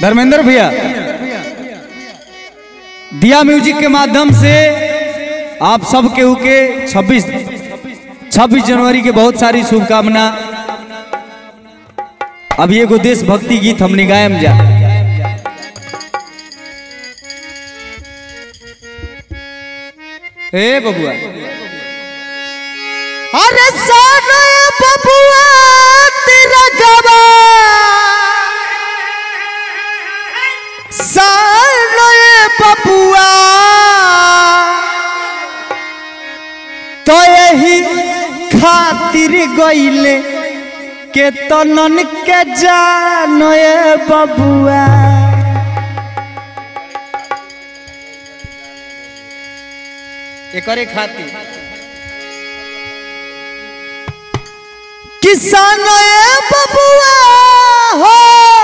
धर्मेंद्र भैया दिया म्यूजिक के माध्यम से आप सब केहू के 26 जनवरी के बहुत सारी शुभकामना। अब ये को देशभक्ति गीत हमने गायम जा। ए बबुआ अरे सारे बबुआ तेरा गवा सारे बबुआ तो यही खातिर गईले के तनन के जानो ये बबुआ एकरे खातिर किसान ये बबुआ हो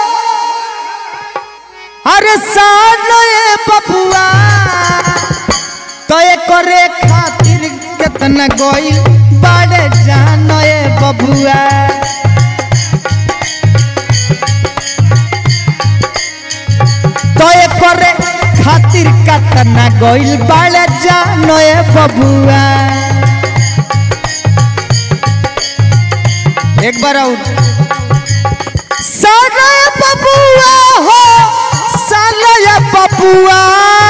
अरे सान ये बबुआ तो करे खातिर कितना गोइल बड़े जान ये बबुआ तो करे खातिर कितना गोइल बड़े जान ये बबुआ। एक बार और सारे बबुआ हो साले बबुआ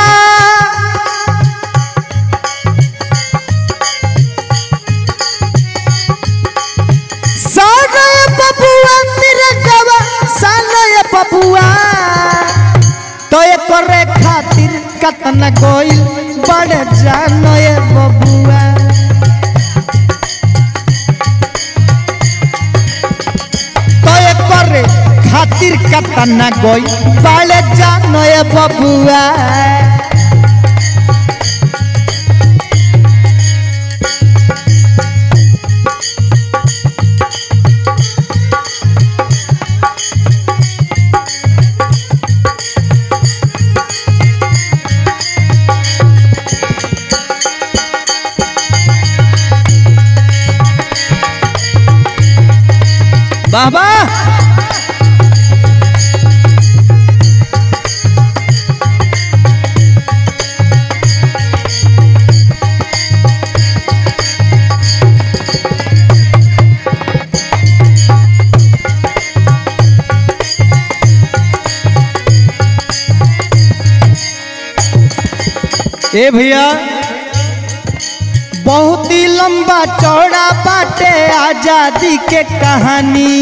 सारे बबुआ तेरे गवा साले बबुआ तो ये करे खातिर कतना गोइल बड़े जानो ये बबुआ खातिर कतना गोई बाले जानो ये बबुआ। बाबा ए भैया बहुत ही लंबा चौड़ा बाटे आजादी के कहानी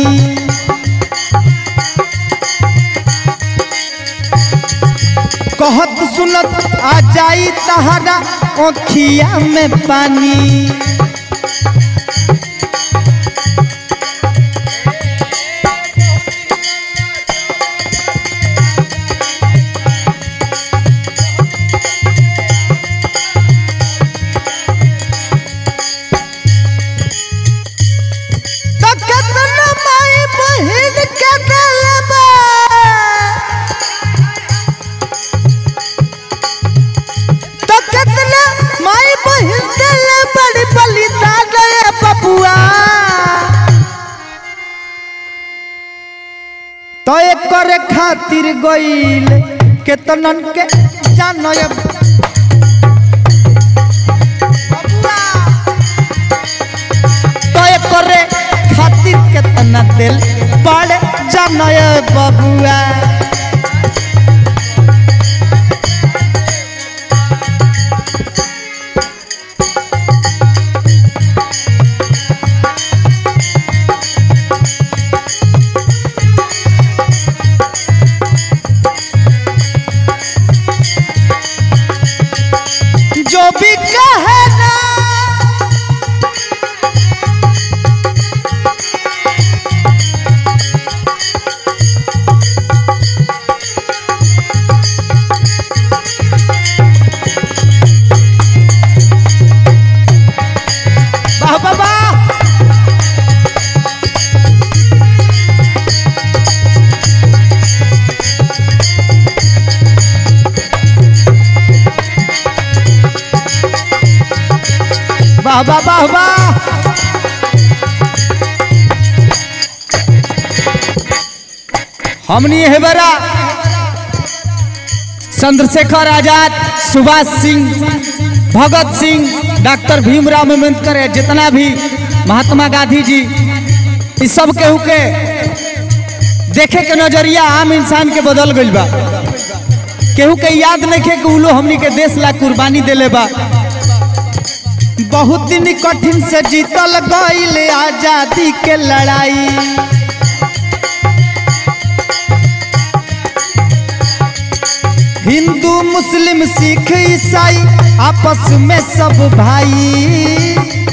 कहत सुनत आ जाई तहरा ओखिया में पानी तो एक करे खातिर गईल के तनन के जानो ये बबुआ तो एक करे खातिर के तना दिल बड़े जानो ये बबुआ। जो भी कहे ना वाह वाह वाह वाह वाह वाह वाह हमनी है बरा चंद्रशेखर आजाद, सुभाष सिंह, भगत सिंह, डॉक्टर भीमराव अम्बेडकर, जितना भी महात्मा गांधी जी, इस सब केहू के देखे के नजरिया आम इंसान के बदल गइल बा। केहू के याद नहीं खे कि उलो हमनी के देश ला कुर्बानी देले बा। बहुत दिन कठिन से जीतल गइल आजादी के लड़ाई, हिंदू मुस्लिम सिख ईसाई आपस में सब भाई।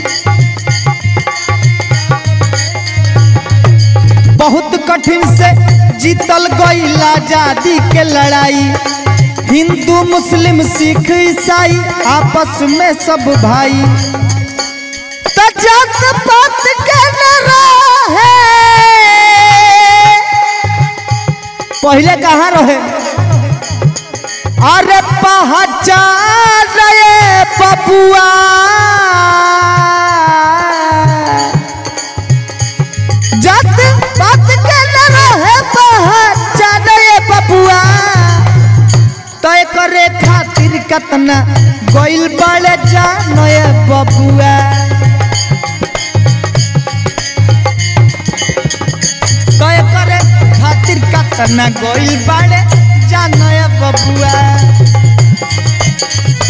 बहुत कठिन से जीतल गइल आजादी के लड़ाई, हिंदू मुस्लिम सिख ईसाई आपस में सब भाई। तो जात पात के न रहे, पहले कहाँ रहे? अरे पहचान रे बबुआ, जात पात के न रहे पहचान रे बबुआ। तो करे खातिर कतना गइल बड़े जानए बबुआ। तो करे खातिर कतना गइल बड़े जानए बबुआ।